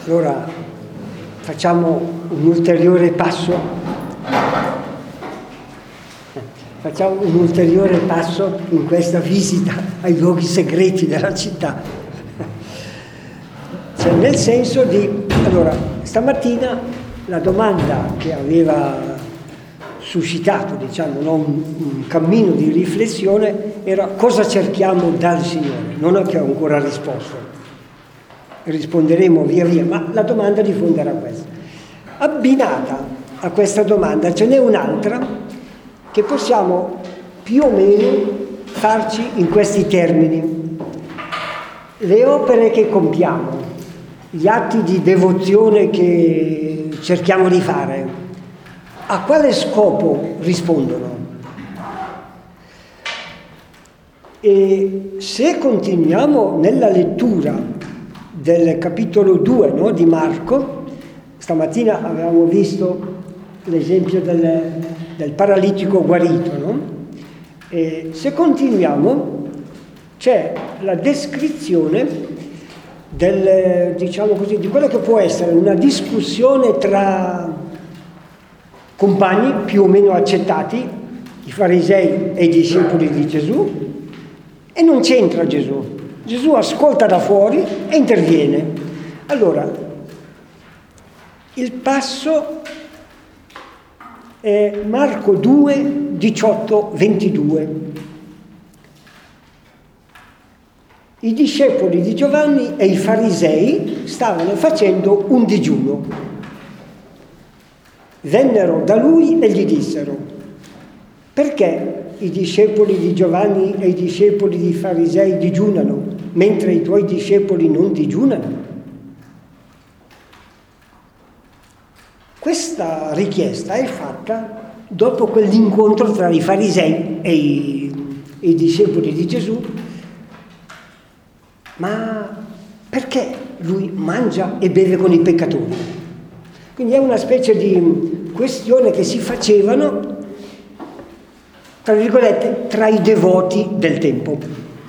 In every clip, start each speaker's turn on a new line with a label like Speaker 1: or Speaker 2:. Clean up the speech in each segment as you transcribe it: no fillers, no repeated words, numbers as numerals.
Speaker 1: Allora facciamo un ulteriore passo. Facciamo un ulteriore passo in questa visita ai luoghi segreti della città. Cioè, nel senso di... Allora, stamattina la domanda che aveva suscitato, diciamo, no, un cammino di riflessione era: cosa cerchiamo dal Signore? Non è che ho ancora risposto. Risponderemo via via, ma la domanda di fondo era questa. Abbinata a questa domanda ce n'è un'altra che possiamo più o meno farci in questi termini. Le opere che compiamo, gli atti di devozione che cerchiamo di fare, a quale scopo rispondono? E se continuiamo nella lettura del capitolo 2, no, di Marco, stamattina avevamo visto l'esempio del paralitico guarito, no? E se continuiamo c'è la descrizione diciamo così, di quella che può essere una discussione tra compagni più o meno accettati, i farisei e i discepoli di Gesù, e non c'entra Gesù. Gesù ascolta da fuori e interviene. Allora, il passo è Marco 2, 18, 22. I discepoli di Giovanni e i farisei stavano facendo un digiuno. Vennero da lui e gli dissero: perché i discepoli di Giovanni e i discepoli dei farisei digiunano, mentre i tuoi discepoli non digiunano? Questa richiesta è fatta dopo quell'incontro tra i farisei e i discepoli di Gesù. Ma perché lui mangia e beve con i peccatori? Quindi è una specie di questione che si facevano, tra virgolette, tra i devoti del tempo,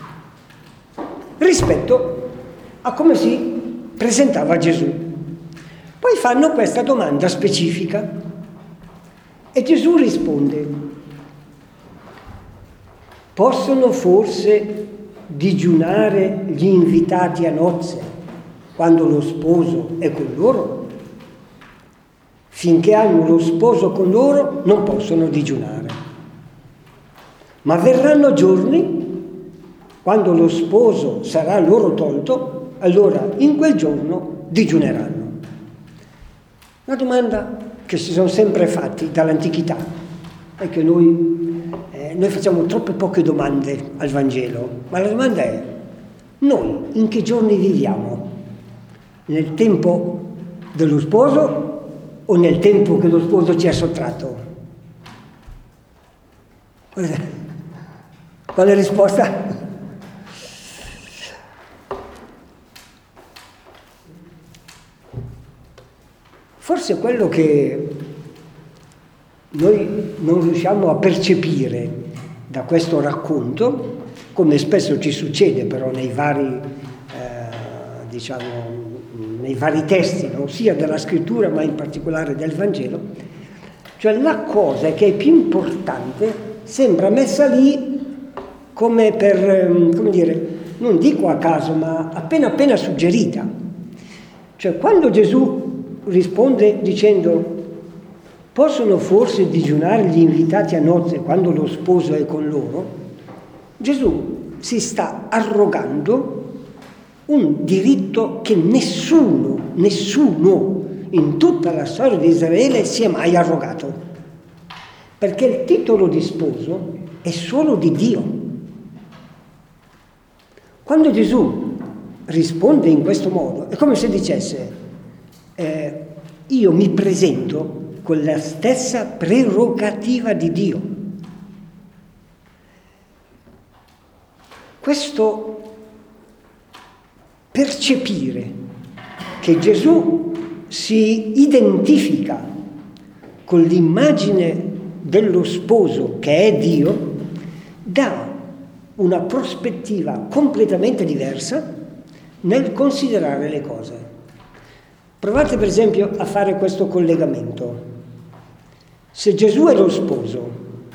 Speaker 1: rispetto a come si presentava Gesù. Poi fanno questa domanda specifica e Gesù risponde: possono forse digiunare gli invitati a nozze quando lo sposo è con loro? Finché hanno lo sposo con loro non possono digiunare. Ma verranno giorni, quando lo sposo sarà loro tolto, allora in quel giorno digiuneranno. Una domanda che si sono sempre fatti dall'antichità, è che noi facciamo troppe poche domande al Vangelo, ma la domanda è: noi in che giorni viviamo? Nel tempo dello sposo o nel tempo che lo sposo ci ha sottratto? Qual è la risposta? Forse quello che noi non riusciamo a percepire da questo racconto, come spesso ci succede però nei vari testi, no? Sia della scrittura ma in particolare del Vangelo, cioè la cosa che è più importante sembra messa lì come per, come dire, non dico a caso, ma appena suggerita. Cioè, quando Gesù risponde dicendo: possono forse digiunare gli invitati a nozze quando lo sposo è con loro? Gesù si sta arrogando un diritto che nessuno in tutta la storia di Israele si è mai arrogato. Perché il titolo di sposo è solo di Dio. Quando Gesù risponde in questo modo, è come se dicesse: io mi presento con la stessa prerogativa di Dio. Questo percepire che Gesù si identifica con l'immagine dello sposo che è Dio dà una prospettiva completamente diversa nel considerare le cose. Provate per esempio a fare questo collegamento. Se Gesù è lo sposo,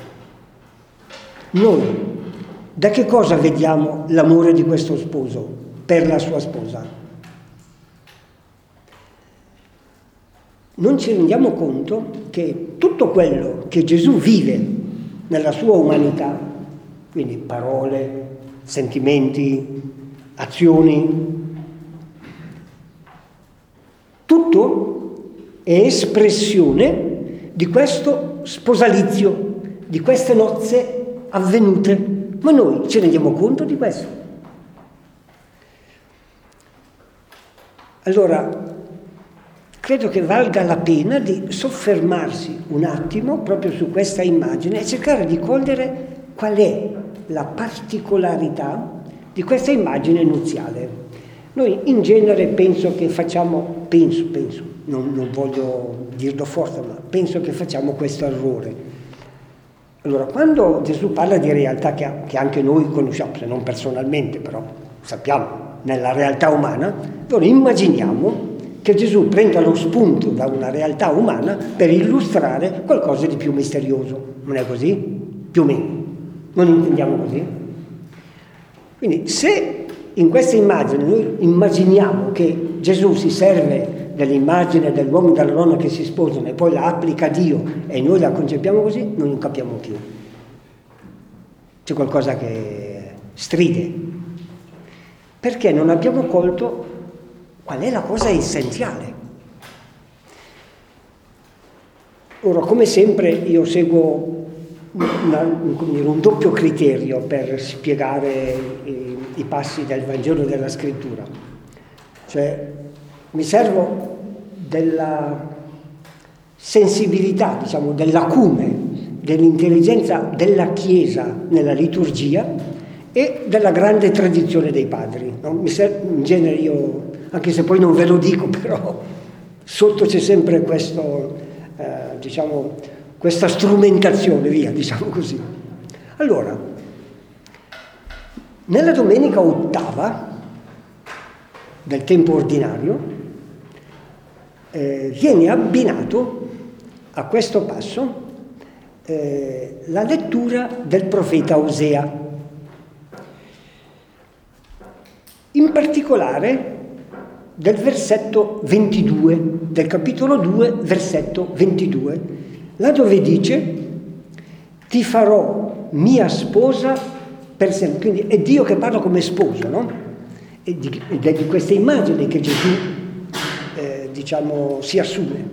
Speaker 1: noi da che cosa vediamo l'amore di questo sposo per la sua sposa? Non ci rendiamo conto che tutto quello che Gesù vive nella sua umanità, quindi parole, sentimenti, azioni, tutto è espressione di questo sposalizio, di queste nozze avvenute. Ma noi ci rendiamo conto di questo? Allora, credo che valga la pena di soffermarsi un attimo proprio su questa immagine e cercare di cogliere qual è la particolarità di questa immagine nuziale. Noi in genere penso che facciamo, non voglio dirlo forte, ma penso che facciamo questo errore. Allora, quando Gesù parla di realtà che anche noi conosciamo, se non personalmente, però sappiamo, nella realtà umana, allora immaginiamo che Gesù prenda lo spunto da una realtà umana per illustrare qualcosa di più misterioso. Non è così? Più o meno. Non intendiamo così? Quindi se in questa immagine noi immaginiamo che Gesù si serve dell'immagine dell'uomo e della donna che si sposano e poi la applica a Dio e noi la concepiamo così, noi non capiamo più. C'è qualcosa che stride. Perché non abbiamo colto qual è la cosa essenziale. Ora, come sempre, io seguo un doppio criterio per spiegare i passi del Vangelo e della Scrittura. Cioè, mi servo della sensibilità, diciamo, dell'acume, dell'intelligenza della Chiesa nella liturgia e della grande tradizione dei padri. No? In genere io, anche se poi non ve lo dico, però sotto c'è sempre questo, questa strumentazione, via, diciamo così. Allora, nella domenica ottava del tempo ordinario viene abbinato a questo passo la lettura del profeta Osea. In particolare del versetto 22, del capitolo 2, versetto 22, là dove dice: ti farò mia sposa per sempre. Quindi è Dio che parla come sposo, no? Ed è di questa immagine che Gesù, si assume.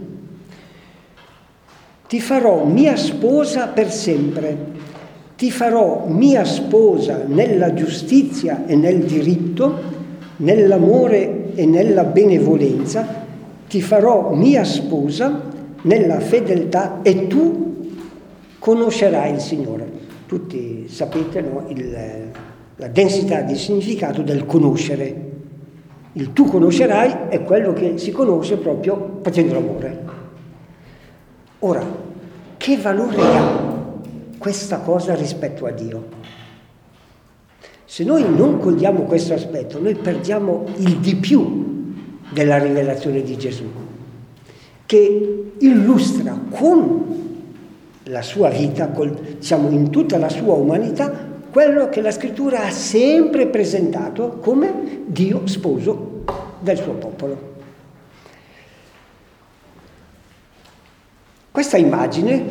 Speaker 1: Ti farò mia sposa per sempre, ti farò mia sposa nella giustizia e nel diritto, nell'amore e nella benevolenza, ti farò mia sposa nella fedeltà e tu conoscerai il Signore. Tutti sapete, no, la densità di significato del conoscere. Il tu conoscerai è quello che si conosce proprio facendo l'amore. Ora, che valore ha questa cosa rispetto a Dio? Se noi non cogliamo questo aspetto, noi perdiamo il di più della rivelazione di Gesù, che illustra con la sua vita, in tutta la sua umanità, quello che la Scrittura ha sempre presentato come Dio sposo del suo popolo. Questa immagine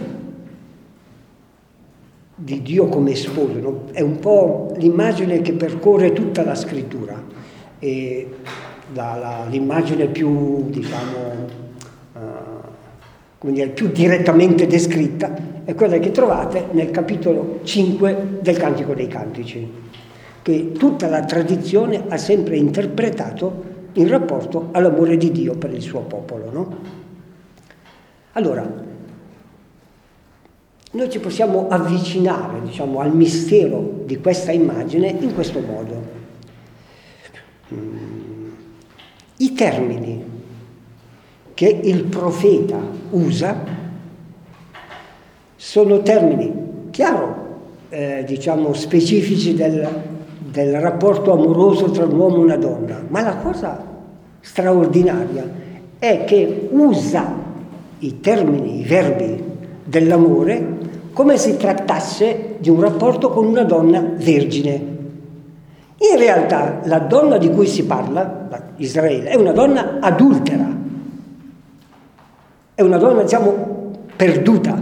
Speaker 1: di Dio come sposo, no? È un po' l'immagine che percorre tutta la Scrittura, e l'immagine più, più direttamente descritta è quella che trovate nel capitolo 5 del Cantico dei Cantici, che tutta la tradizione ha sempre interpretato in rapporto all'amore di Dio per il suo popolo, no? Allora, noi ci possiamo avvicinare, al mistero di questa immagine in questo modo. I termini che il profeta usa sono termini, specifici del rapporto amoroso tra un uomo e una donna, ma la cosa straordinaria è che usa i termini, i verbi dell'amore come se si trattasse di un rapporto con una donna vergine. In realtà la donna di cui si parla, Israele, è una donna adultera, è una donna, diciamo, perduta,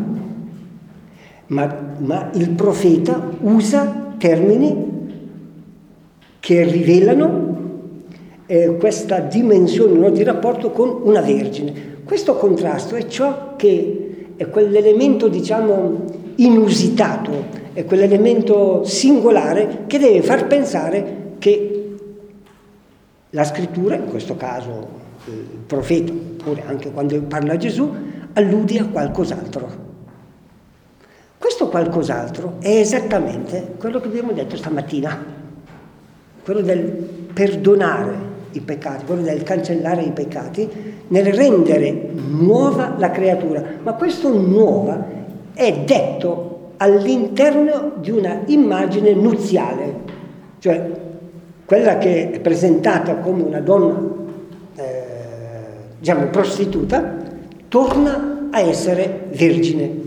Speaker 1: ma il profeta usa termini che rivelano questa dimensione di rapporto con una vergine. Questo contrasto è ciò che è quell'elemento, diciamo, inusitato, è quell'elemento singolare che deve far pensare che la scrittura, in questo caso il profeta, oppure anche quando parla Gesù, allude a qualcos'altro. Questo qualcos'altro è esattamente quello che abbiamo detto stamattina, quello del perdonare i peccati, quello del cancellare i peccati, nel rendere nuova la creatura. Ma questo nuova è detto all'interno di una immagine nuziale, cioè quella che è presentata come una donna, diciamo, prostituta, torna a essere vergine.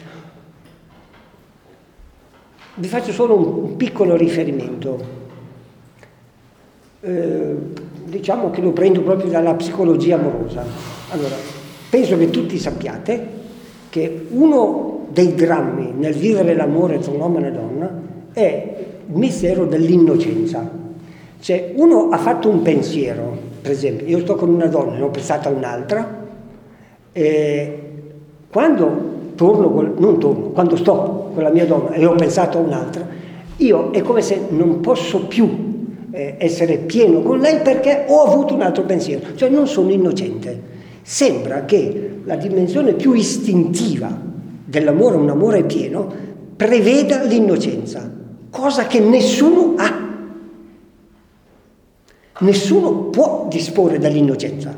Speaker 1: Vi faccio solo un piccolo riferimento. Diciamo che lo prendo proprio dalla psicologia amorosa. Allora, penso che tutti sappiate che uno dei drammi nel vivere l'amore tra un uomo e una donna è il mistero dell'innocenza. Cioè, uno ha fatto un pensiero, per esempio, io sto con una donna, ne ho pensata a un'altra, e quando quando sto con la mia donna e ho pensato a un'altra, io è come se non posso più essere pieno con lei perché ho avuto un altro pensiero, cioè non sono innocente. Sembra che la dimensione più istintiva dell'amore, un amore pieno, preveda l'innocenza, cosa che nessuno ha. Nessuno può disporre dell'innocenza.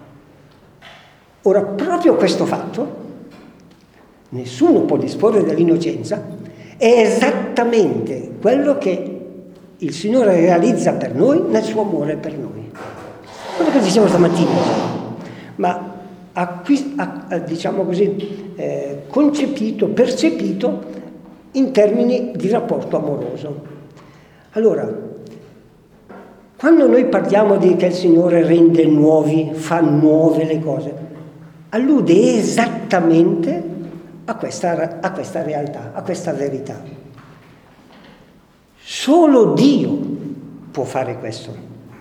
Speaker 1: Ora, proprio questo fatto, nessuno può disporre dell'innocenza, è esattamente quello che il Signore realizza per noi nel suo amore per noi. Quello che diciamo stamattina, ma diciamo così, concepito, percepito in termini di rapporto amoroso. Allora, quando noi parliamo di che il Signore rende nuovi, fa nuove le cose, allude esattamente a questa realtà, a questa verità. Solo Dio può fare questo.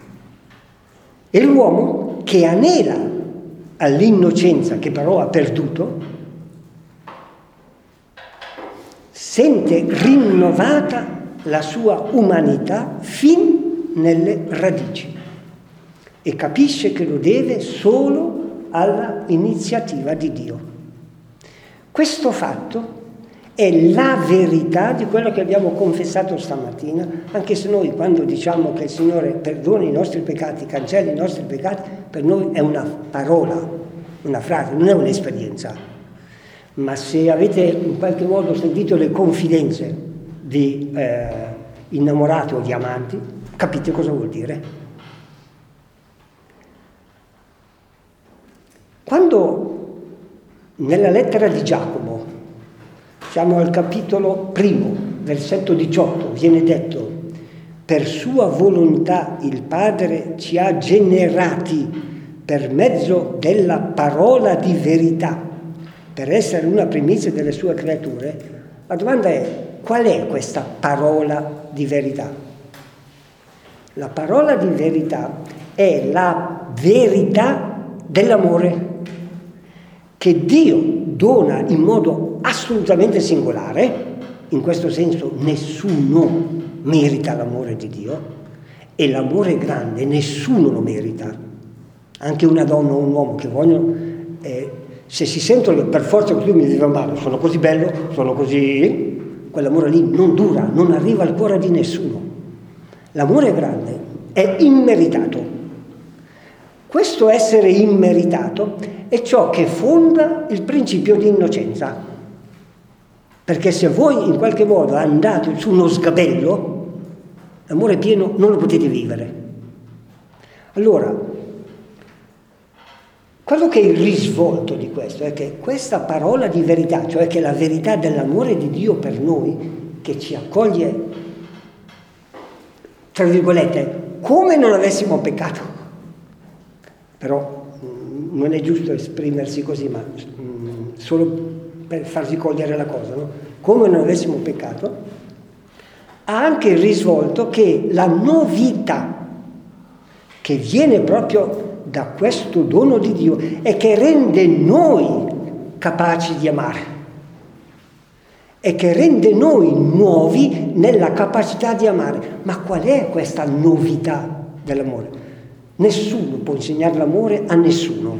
Speaker 1: E l'uomo che anela all'innocenza, che però ha perduto, sente rinnovata la sua umanità fin nelle radici e capisce che lo deve solo alla iniziativa di Dio. Questo fatto è la verità di quello che abbiamo confessato stamattina, anche se noi quando diciamo che il Signore perdona i nostri peccati, cancella i nostri peccati, per noi è una parola, una frase, non è un'esperienza. Ma se avete in qualche modo sentito le confidenze di innamorati o di amanti, capite cosa vuol dire. Quando nella lettera di Giacomo, siamo al capitolo 1, versetto 18, viene detto: per sua volontà il Padre ci ha generati per mezzo della parola di verità, per essere una primizia delle sue creature. La domanda è: qual è questa parola di verità? La parola di verità è la verità dell'amore che Dio dona in modo assolutamente singolare. In questo senso nessuno merita l'amore di Dio, e l'amore grande nessuno lo merita. Anche una donna o un uomo che vogliono, se si sentono per forza che lui mi deve amare, sono così bello, sono così, quell'amore lì non dura, non arriva al cuore di nessuno. L'amore grande è immeritato. Questo essere immeritato è ciò che fonda il principio di innocenza. Perché se voi in qualche modo andate su uno sgabello, l'amore pieno non lo potete vivere. Allora, quello che è il risvolto di questo è che questa parola di verità, cioè che la verità dell'amore di Dio per noi, che ci accoglie, tra virgolette, come non avessimo peccato, però non è giusto esprimersi così, ma solo per farsi cogliere la cosa, no? Come non avessimo peccato, ha anche il risvolto che la novità che viene proprio da questo dono di Dio e che rende noi capaci di amare e che rende noi nuovi nella capacità di amare. Ma qual è questa novità dell'amore? Nessuno può insegnare l'amore a nessuno.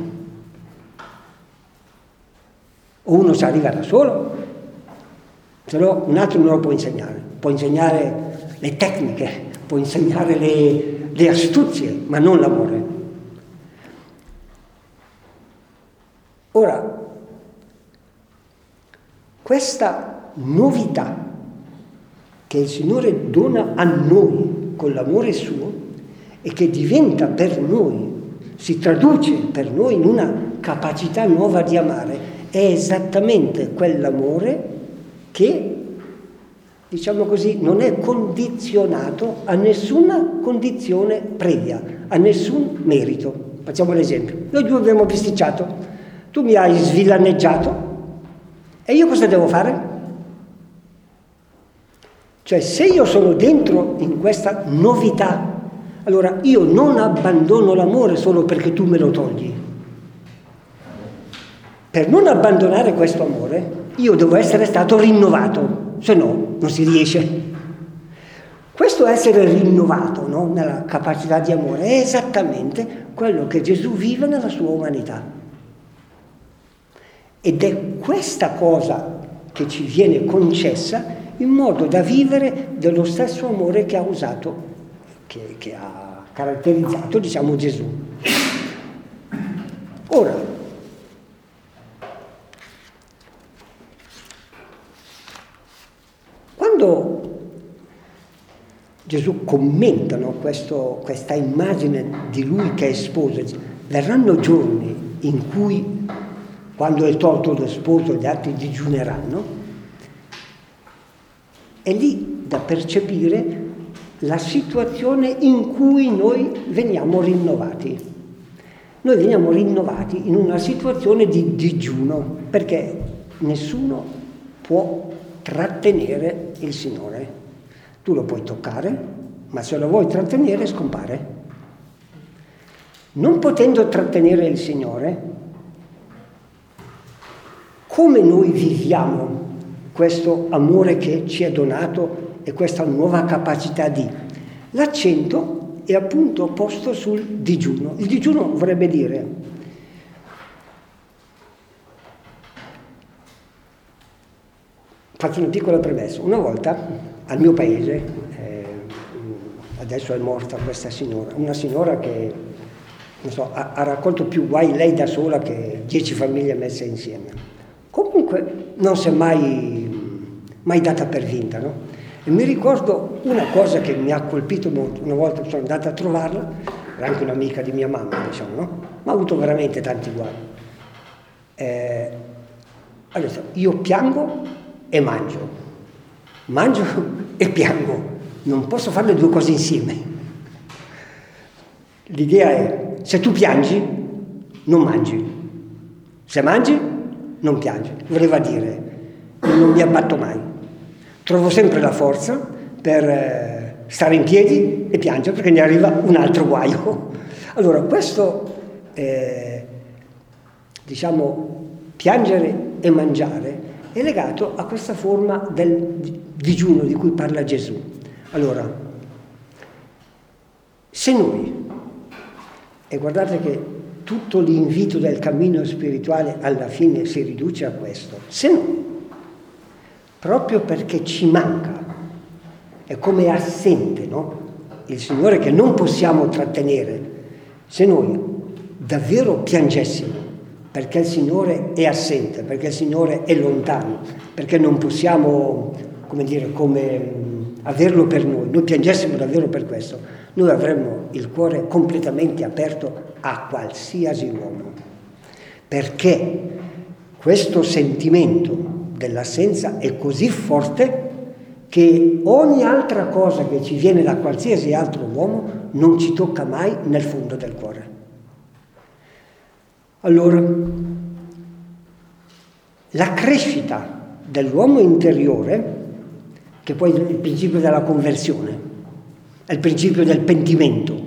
Speaker 1: O uno ci arriva da solo, se no un altro non lo può insegnare le tecniche, può insegnare le astuzie, ma non l'amore. Ora, questa novità che il Signore dona a noi con l'amore suo e che diventa per noi, si traduce per noi in una capacità nuova di amare, è esattamente quell'amore che, diciamo così, non è condizionato a nessuna condizione previa, a nessun merito. Facciamo l'esempio. Noi due abbiamo bisticciato. Tu mi hai svillaneggiato e io cosa devo fare? Cioè, se io sono dentro in questa novità, allora io non abbandono l'amore solo perché tu me lo togli. Per non abbandonare questo amore, io devo essere stato rinnovato, se no non si riesce. Questo essere rinnovato, no, nella capacità di amore è esattamente quello che Gesù vive nella sua umanità. Ed è questa cosa che ci viene concessa in modo da vivere dello stesso amore che ha usato, che ha caratterizzato, diciamo, Gesù. Ora, quando Gesù commenta, no, questa immagine di lui che è sposo, verranno giorni in cui, quando è tolto lo sposo, gli altri digiuneranno, è lì da percepire la situazione in cui noi veniamo rinnovati. Noi veniamo rinnovati in una situazione di digiuno, perché nessuno può trattenere il Signore. Tu lo puoi toccare, ma se lo vuoi trattenere scompare. Non potendo trattenere il Signore, come noi viviamo questo amore che ci è donato e questa nuova capacità di? L'accento è appunto posto sul digiuno. Il digiuno vorrebbe dire faccio una piccola premessa. Una volta al mio paese, adesso è morta questa signora, una signora che non so, ha raccolto più guai lei da sola che 10 famiglie messe insieme. Comunque non si è mai data per vinta, no? E mi ricordo una cosa che mi ha colpito molto. Una volta sono andata a trovarla, era anche un'amica di mia mamma, diciamo, no? Ma ha avuto veramente tanti guai. Allora, io piango e mangio e piango, non posso fare le due cose insieme. L'idea è, se tu piangi, non mangi, se mangi, non piangi. Voleva dire, non mi abbatto mai, trovo sempre la forza per stare in piedi e piangere perché ne arriva un altro guaio. Allora, questo, diciamo, piangere e mangiare è legato a questa forma del digiuno di cui parla Gesù. Allora, se noi, e guardate che tutto l'invito del cammino spirituale alla fine si riduce a questo, se noi, proprio perché ci manca, è come assente, no? Il Signore che non possiamo trattenere, se noi davvero piangessimo perché il Signore è assente, perché il Signore è lontano, perché non possiamo, come averlo per noi piangessimo davvero per questo, noi avremmo il cuore completamente aperto a qualsiasi uomo. perché questo sentimento dell'assenza è così forte che ogni altra cosa che ci viene da qualsiasi altro uomo non ci tocca mai nel fondo del cuore. Allora, la crescita dell'uomo interiore, che poi è il principio della conversione, è il principio del pentimento.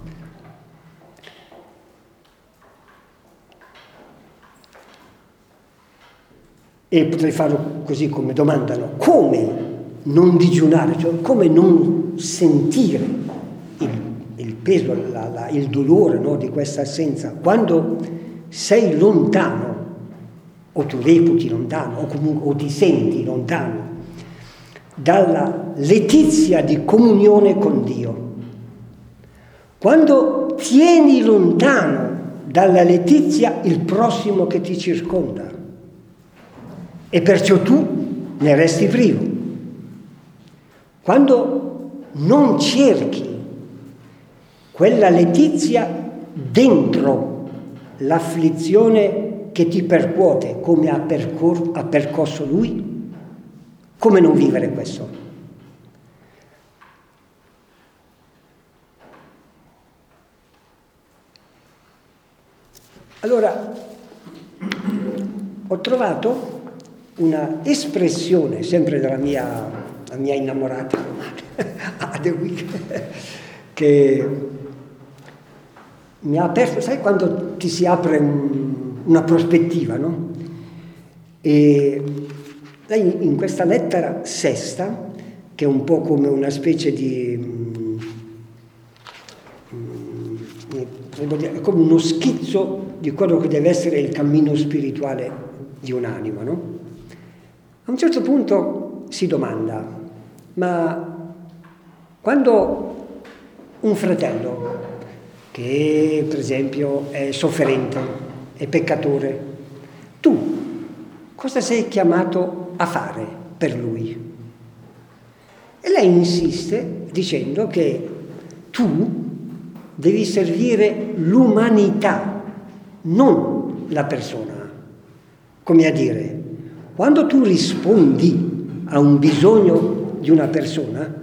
Speaker 1: E potrei farlo così come domandano: come non digiunare, cioè come non sentire il peso, il dolore, no, di questa assenza, quando sei lontano, o tu reputi lontano, o comunque o ti senti lontano dalla letizia di comunione con Dio. Quando tieni lontano dalla letizia il prossimo che ti circonda, e perciò tu ne resti privo. Quando non cerchi quella letizia dentro l'afflizione che ti percuote, come ha percorso lui, come non vivere questo? Allora, ho trovato una espressione, sempre della mia innamorata, Adewig, che mi ha aperto, sai quando ti si apre una prospettiva, no? E lei in questa lettera sesta, che è un po' come una specie di, è come uno schizzo di quello che deve essere il cammino spirituale di un'anima, no? A un certo punto si domanda: ma quando un fratello che per esempio è sofferente, è peccatore, tu cosa sei chiamato a fare per lui? E lei insiste dicendo che tu devi servire l'umanità, non la persona. Come a dire, quando tu rispondi a un bisogno di una persona,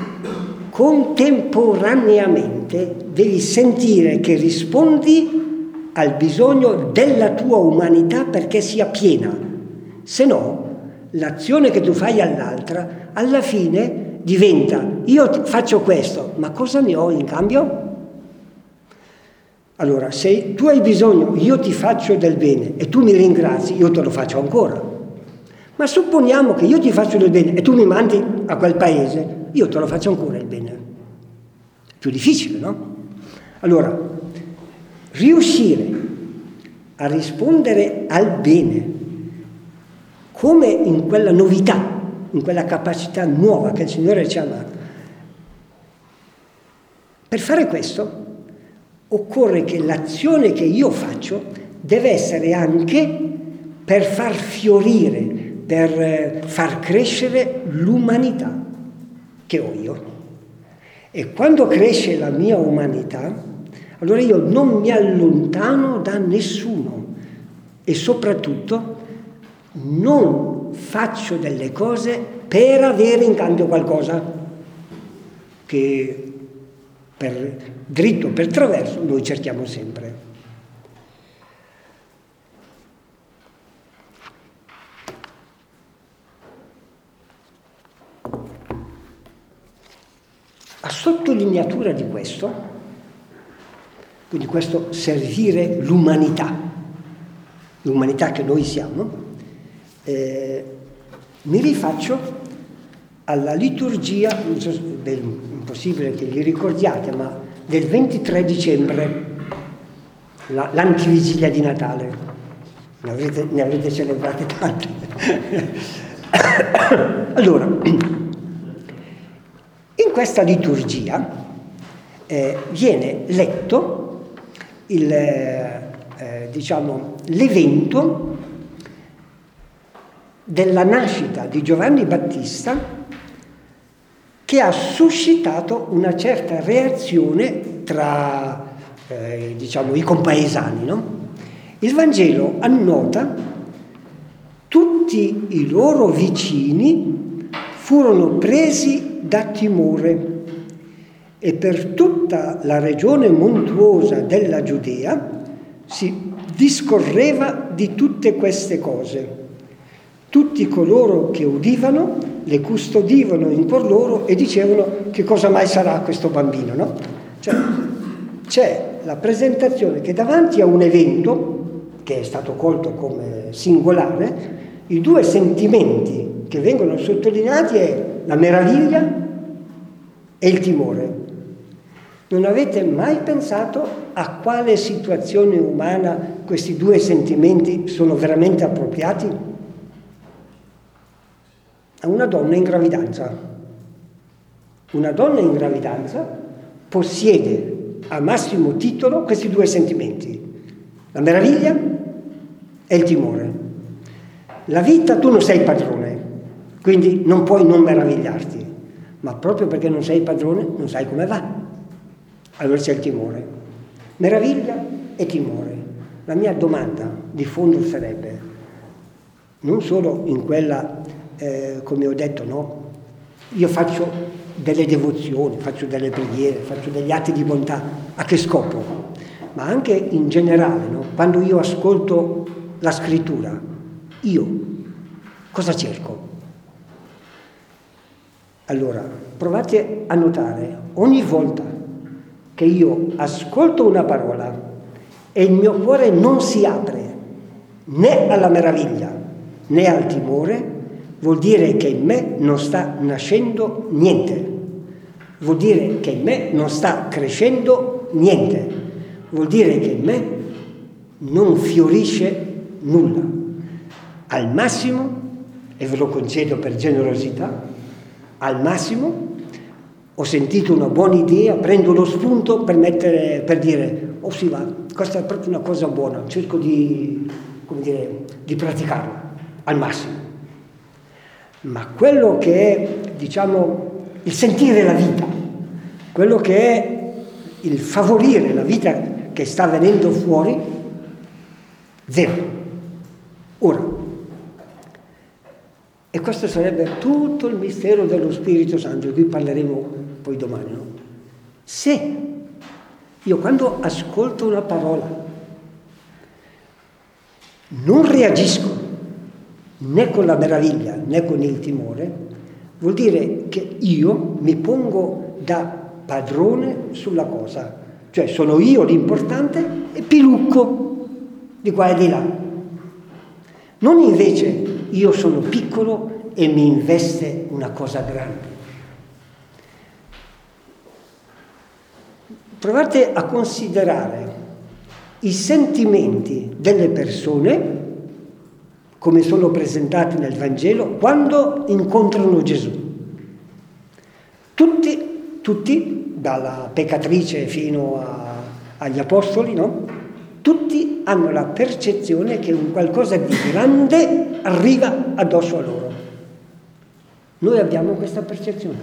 Speaker 1: contemporaneamente devi sentire che rispondi al bisogno della tua umanità perché sia piena. Se no, l'azione che tu fai all'altra, alla fine diventa: io faccio questo, ma cosa ne ho in cambio? Allora, se tu hai bisogno, io ti faccio del bene e tu mi ringrazi, io te lo faccio ancora. Ma supponiamo che io ti faccio del bene e tu mi mandi a quel paese, io te lo faccio ancora il bene. È più difficile, no? Allora, riuscire a rispondere al bene come in quella novità, in quella capacità nuova che il Signore ci ha dato. Per fare questo occorre che l'azione che io faccio deve essere anche per far fiorire, per far crescere l'umanità che ho io. E quando cresce la mia umanità, allora io non mi allontano da nessuno e soprattutto non faccio delle cose per avere in cambio qualcosa che per dritto, per traverso, noi cerchiamo sempre. A sottolineatura di questo, quindi questo servire l'umanità che noi siamo, mi rifaccio alla liturgia, non so, è impossibile che vi ricordiate, ma del 23 dicembre, l'antivigilia di Natale. Ne avrete celebrate tante. Allora, in questa liturgia viene letto l'evento della nascita di Giovanni Battista, che ha suscitato una certa reazione tra i compaesani, no? Il Vangelo annota: tutti i loro vicini furono presi da timore e per tutta la regione montuosa della Giudea si discorreva di tutte queste cose. Tutti coloro che udivano le custodivano in cuor loro e dicevano: che cosa mai sarà questo bambino, no? Cioè, c'è la presentazione che davanti a un evento che è stato colto come singolare, i due sentimenti che vengono sottolineati è la meraviglia e il timore. Non avete mai pensato a quale situazione umana questi due sentimenti sono veramente appropriati? A una donna in gravidanza. Una donna in gravidanza possiede a massimo titolo questi due sentimenti: la meraviglia e il timore. La vita tu non sei padrone, quindi non puoi non meravigliarti, ma proprio perché non sei padrone non sai come va. Allora c'è il timore. Meraviglia e timore. La mia domanda di fondo sarebbe, non solo in quella, come ho detto, no? Io faccio delle devozioni, faccio delle preghiere, faccio degli atti di bontà, a che scopo? Ma anche in generale, no? Quando io ascolto la scrittura, io cosa cerco? Allora, provate a notare, ogni volta che io ascolto una parola e il mio cuore non si apre né alla meraviglia né al timore, vuol dire che in me non sta nascendo niente, vuol dire che in me non sta crescendo niente, vuol dire che in me non fiorisce nulla. Al massimo, e ve lo concedo per generosità, al massimo ho sentito una buona idea, prendo lo spunto per dire: oh sì, va, questa è proprio una cosa buona, cerco di praticarla al massimo. Ma quello che è, diciamo, il sentire la vita, quello che è il favorire la vita che sta venendo fuori, zero. Ora, e questo sarebbe tutto il mistero dello Spirito Santo, di cui parleremo poi domani, no? Se io quando ascolto una parola non reagisco né con la meraviglia né con il timore, vuol dire che io mi pongo da padrone sulla cosa, cioè sono io l'importante e pilucco di qua e di là. Non invece io sono piccolo e mi investe una cosa grande. Provate a considerare i sentimenti delle persone come sono presentati nel Vangelo quando incontrano Gesù. Tutti, dalla peccatrice fino agli apostoli, no? Tutti hanno la percezione che un qualcosa di grande arriva addosso a loro. Noi abbiamo questa percezione.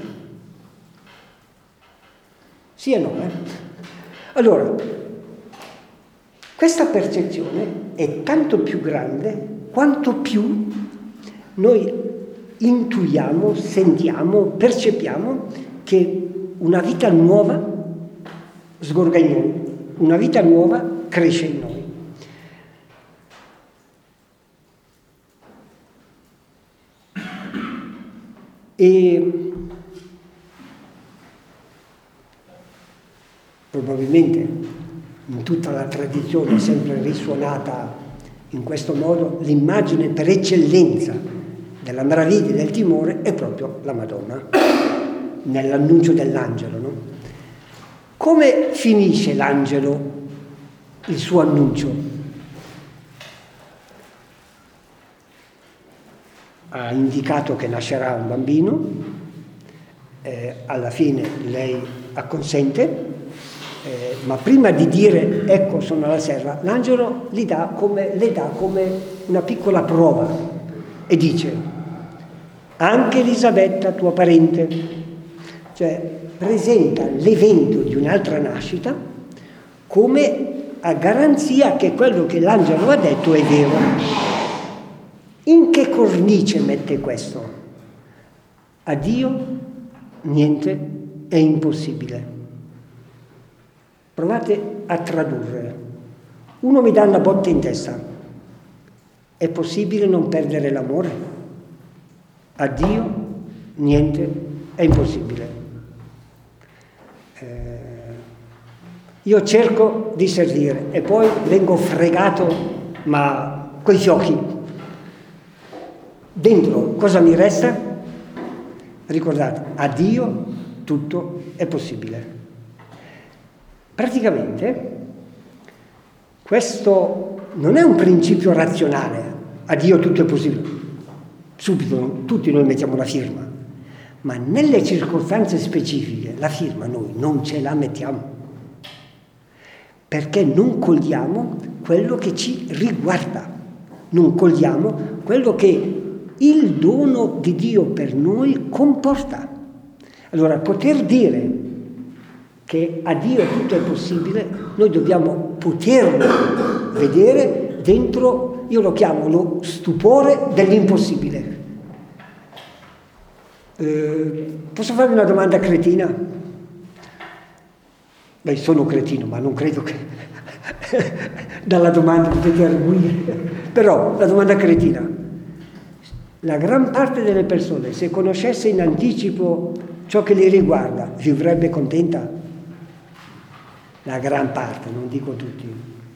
Speaker 1: Sì e no, Allora, questa percezione è tanto più grande quanto più noi intuiamo, sentiamo, percepiamo che una vita nuova sgorga in noi, una vita nuova cresce in noi. E probabilmente in tutta la tradizione è sempre risuonata in questo modo l'immagine per eccellenza della meraviglia e del timore è proprio la Madonna, nell'annuncio dell'angelo, no? Come finisce l'angelo il suo annuncio? Ha indicato che nascerà un bambino, alla fine lei acconsente, ma prima di dire ecco sono la serva, l'angelo le dà come una piccola prova e dice: anche Elisabetta tua parente, cioè presenta l'evento di un'altra nascita come a garanzia che quello che l'angelo ha detto è vero. In che cornice mette questo? A Dio niente è impossibile. Provate a tradurre. Uno mi dà una botta in testa. È possibile non perdere l'amore? A Dio niente è impossibile. Io cerco di servire e poi vengo fregato, ma coi fiocchi. Dentro cosa mi resta? Ricordate, a Dio tutto è possibile. Praticamente questo non è un principio razionale, a Dio tutto è possibile. Subito tutti noi mettiamo la firma, ma nelle circostanze specifiche la firma noi non ce la mettiamo, perché non cogliamo quello che ci riguarda, non cogliamo quello che il dono di Dio per noi comporta. Allora, poter dire che a Dio tutto è possibile, noi dobbiamo poterlo vedere dentro, io lo chiamo lo stupore dell'impossibile. Posso farvi una domanda cretina? Beh, sono cretino, ma non credo che dalla domanda potete arguire. Però, la domanda cretina. La gran parte delle persone, se conoscesse in anticipo ciò che li riguarda, vivrebbe contenta? La gran parte, non dico tutti.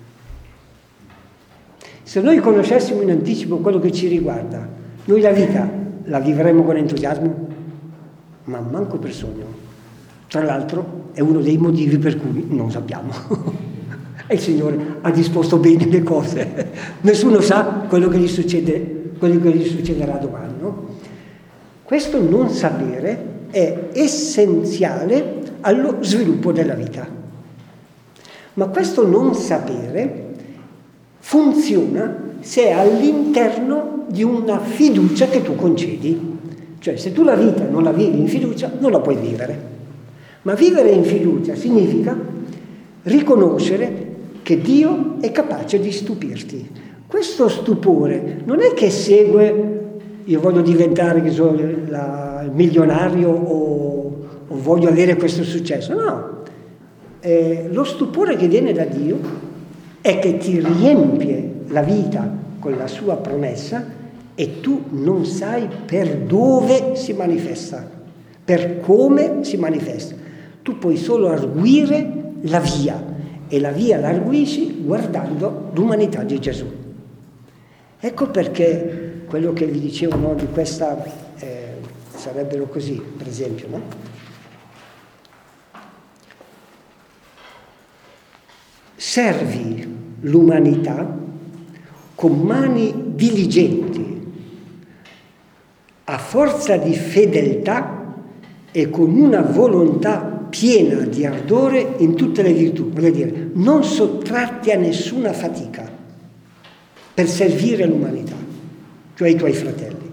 Speaker 1: Se noi conoscessimo in anticipo quello che ci riguarda, noi la vita la vivremmo con entusiasmo? Ma manco per sogno. Tra l'altro è uno dei motivi per cui non sappiamo. E il Signore ha disposto bene le cose. Nessuno sa quello che gli succederà domani, no? Questo non sapere è essenziale allo sviluppo della vita. Ma questo non sapere funziona se è all'interno di una fiducia che tu concedi. Cioè, se tu la vita non la vivi in fiducia, non la puoi vivere. Ma vivere in fiducia significa riconoscere che Dio è capace di stupirti. Questo stupore non è che segue, io voglio diventare il milionario o voglio avere questo successo, no. Lo stupore che viene da Dio è che ti riempie la vita con la sua promessa e tu non sai per dove si manifesta, per come si manifesta. Tu puoi solo arguire la via, e la via la arguisci guardando l'umanità di Gesù. Ecco perché quello che vi dicevo, no, di questa, sarebbero così, per esempio, no? Servi l'umanità con mani diligenti, a forza di fedeltà e con una volontà piena di ardore in tutte le virtù, vuol dire non sottratti a nessuna fatica per servire l'umanità, cioè i tuoi fratelli.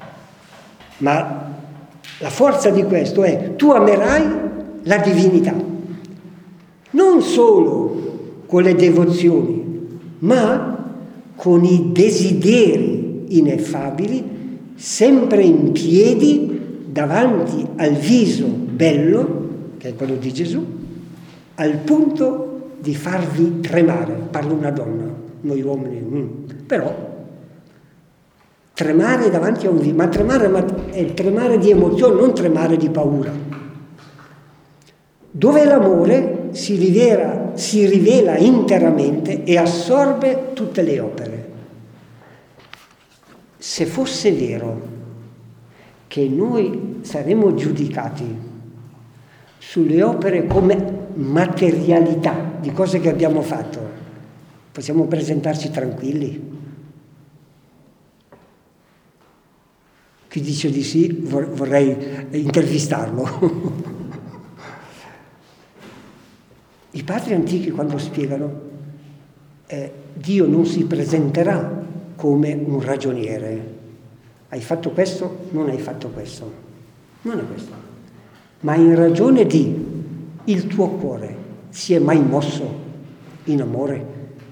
Speaker 1: Ma la forza di questo è: tu amerai la divinità, non solo con le devozioni, ma con i desideri ineffabili, sempre in piedi davanti al viso bello, che è quello di Gesù, al punto di farvi tremare. Parla una donna, noi uomini, però tremare davanti a un viso, ma è tremare di emozione, non tremare di paura. Dove l'amore si rivela interamente e assorbe tutte le opere. Se fosse vero che noi saremmo giudicati sulle opere come materialità di cose che abbiamo fatto, possiamo presentarci tranquilli? Chi dice di sì vorrei intervistarlo. I padri antichi, quando spiegano, Dio non si presenterà come un ragioniere. Hai fatto questo? Non hai fatto questo. Non è questo. Ma in ragione di il tuo cuore si è mai mosso? in amore.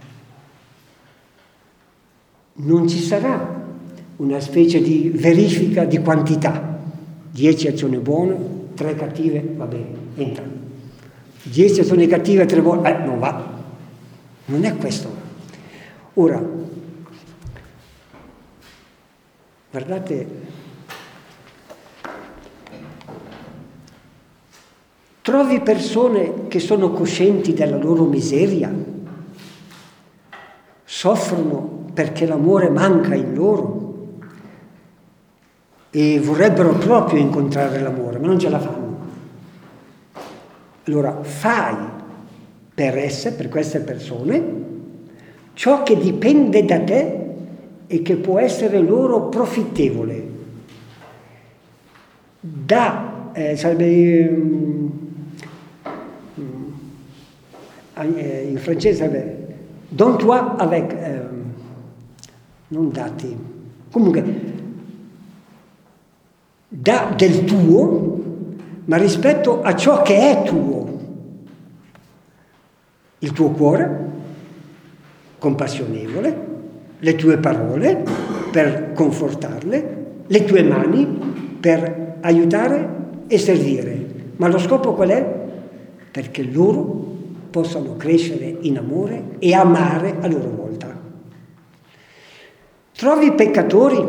Speaker 1: Non ci sarà una specie di verifica di quantità. 10 azioni buone, 3 cattive, va bene, entra. 10 azioni cattive, 3 buone, non va. Non è questo. Ora, guardate, trovi persone che sono coscienti della loro miseria, soffrono perché l'amore manca in loro e vorrebbero proprio incontrare l'amore, ma non ce la fanno. Allora fai per queste persone ciò che dipende da te e che può essere loro profittevole. In francese sarebbe donne-toi avec, non dati, comunque dà del tuo, ma rispetto a ciò che è tuo. Il tuo cuore, compassionevole, le tue parole per confortarle, le tue mani per aiutare e servire. Ma lo scopo qual è? Perché loro possano crescere in amore e amare a loro volta. Trovi peccatori,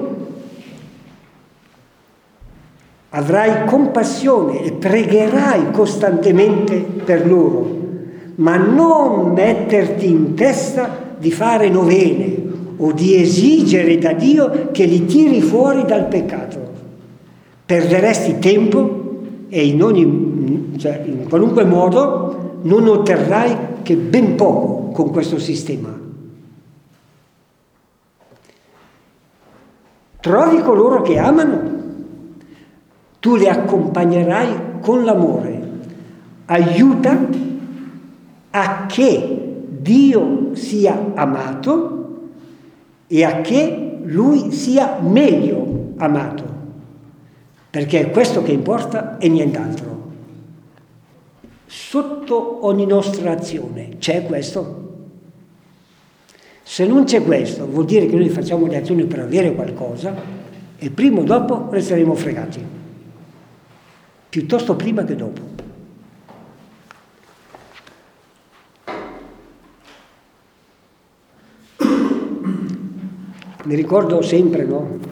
Speaker 1: avrai compassione e pregherai costantemente per loro, ma non metterti in testa di fare novene o di esigere da Dio che li tiri fuori dal peccato. Perderesti tempo e in qualunque modo non otterrai che ben poco con questo sistema. Trovi coloro che amano, tu li accompagnerai con l'amore. Aiuta a che Dio sia amato e a che Lui sia meglio amato, perché è questo che importa e nient'altro. Sotto ogni nostra azione c'è questo. Se non c'è questo, vuol dire che noi facciamo le azioni per avere qualcosa e prima o dopo resteremo fregati, piuttosto prima che dopo. Mi ricordo sempre,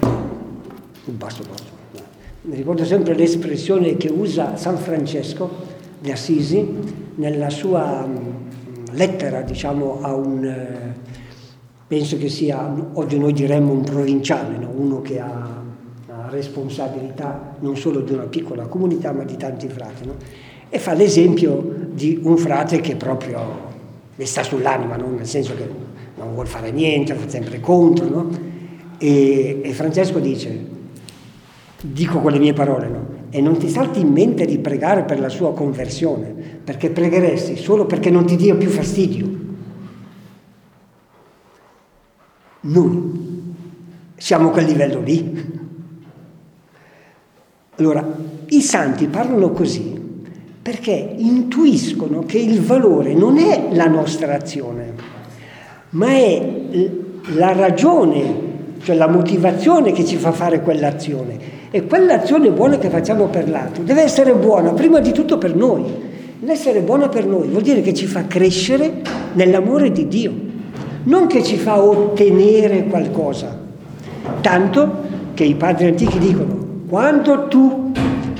Speaker 1: mi ricordo sempre l'espressione che usa San Francesco di Assisi nella sua lettera, diciamo, a penso che sia, oggi noi diremmo un provinciale, no? Uno che ha responsabilità non solo di una piccola comunità ma di tanti frati, no? E fa l'esempio di un frate che proprio le sta sull'anima, no? Nel senso che non vuol fare niente, fa sempre contro, no? E Francesco dice, dico con le mie parole, no? E non ti salti in mente di pregare per la sua conversione, perché pregheresti solo perché non ti dia più fastidio. Noi siamo a quel livello lì. Allora, i santi parlano così perché intuiscono che il valore non è la nostra azione, ma è la ragione, cioè la motivazione che ci fa fare quell'azione. E quell'azione buona che facciamo per l'altro deve essere buona prima di tutto per noi. L'essere buona per noi vuol dire che ci fa crescere nell'amore di Dio, non che ci fa ottenere qualcosa. Tanto che i padri antichi dicono, quando tu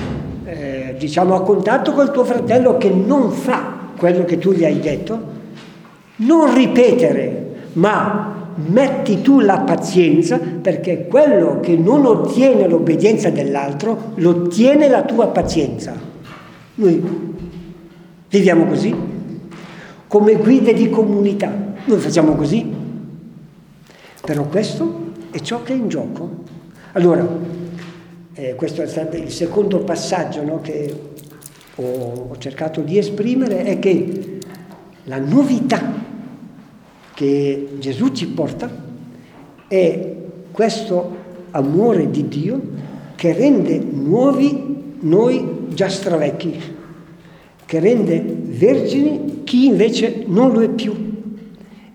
Speaker 1: a contatto col tuo fratello che non fa quello che tu gli hai detto, non ripetere, ma metti tu la pazienza, perché quello che non ottiene l'obbedienza dell'altro lo ottiene la tua pazienza. Noi viviamo così, come guide di comunità, noi facciamo così, però questo è ciò che è in gioco. Allora, questo è stato il secondo passaggio, no, che ho cercato di esprimere, è che la novità che Gesù ci porta è questo amore di Dio che rende nuovi noi già stravecchi, che rende vergini chi invece non lo è più.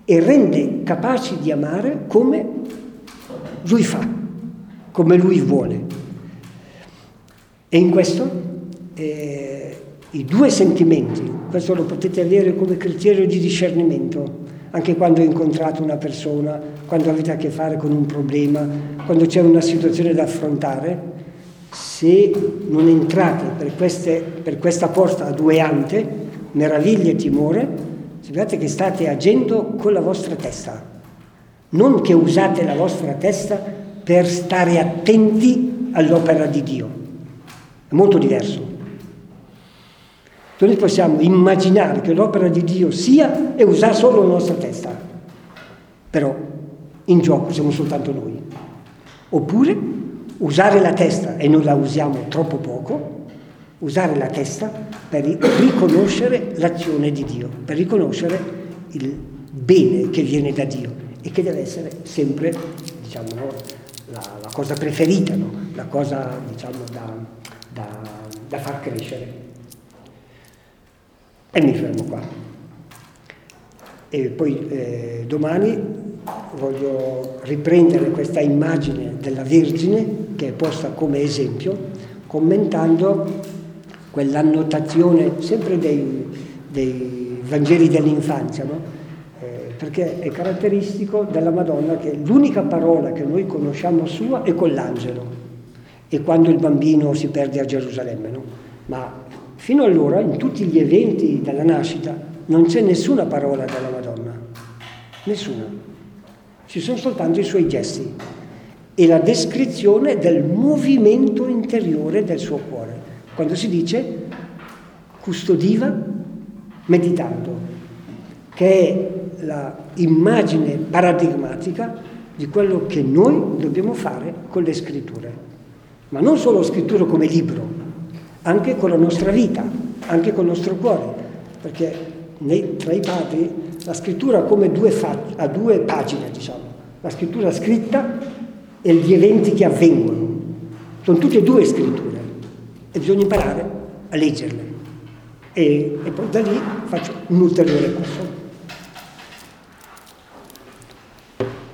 Speaker 1: e rende capaci di amare come Lui fa, come Lui vuole. E in questo i due sentimenti, questo lo potete avere come criterio di discernimento, anche quando incontrate una persona, quando avete a che fare con un problema, quando c'è una situazione da affrontare, se non entrate per questa porta a due ante, meraviglia e timore, sappiate che state agendo con la vostra testa, non che usate la vostra testa per stare attenti all'opera di Dio. È molto diverso. Noi possiamo immaginare che l'opera di Dio sia e usare solo la nostra testa, però in gioco siamo soltanto noi. Oppure usare la testa, e noi la usiamo troppo poco, usare la testa per riconoscere l'azione di Dio, per riconoscere il bene che viene da Dio e che deve essere sempre, diciamo, la cosa preferita, no? La cosa, diciamo, da far crescere. E mi fermo qua. E poi domani voglio riprendere questa immagine della Vergine che è posta come esempio, commentando quell'annotazione sempre dei Vangeli dell'infanzia, no? Perché è caratteristico della Madonna che l'unica parola che noi conosciamo sua è con l'angelo, e quando il bambino si perde a Gerusalemme, no? Ma fino allora, in tutti gli eventi della nascita, non c'è nessuna parola della Madonna, nessuna. Ci sono soltanto i suoi gesti e la descrizione del movimento interiore del suo cuore. Quando si dice custodiva meditando, che è la immagine paradigmatica di quello che noi dobbiamo fare con le scritture. Ma non solo scritture come libro, anche con la nostra vita, anche col nostro cuore, perché tra i padri la scrittura come ha due pagine, diciamo, la scrittura scritta e gli eventi che avvengono, sono tutte e due scritture e bisogna imparare a leggerle e poi da lì faccio un ulteriore corso.